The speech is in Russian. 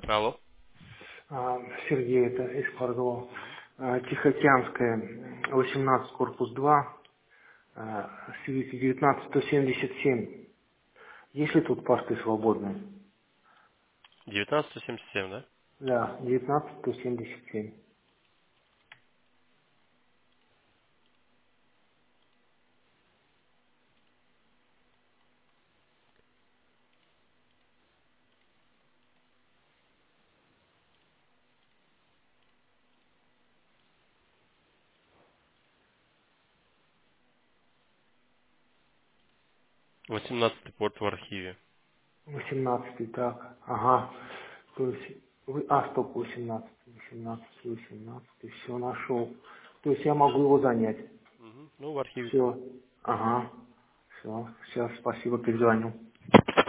Алло. Сергей, это из Паргова. Тихоокеанская, 18, корпус 2, свит 19-177. Есть ли тут посты свободные? 1977, да? Да, 19-177. 18-й порт в архиве. 18, так, ага. То есть, стоп, 18, 18, 18, все нашел. То есть я могу его занять. Мгм. Ну, в архиве там. Все, ага, все, сейчас, спасибо, перезвоню.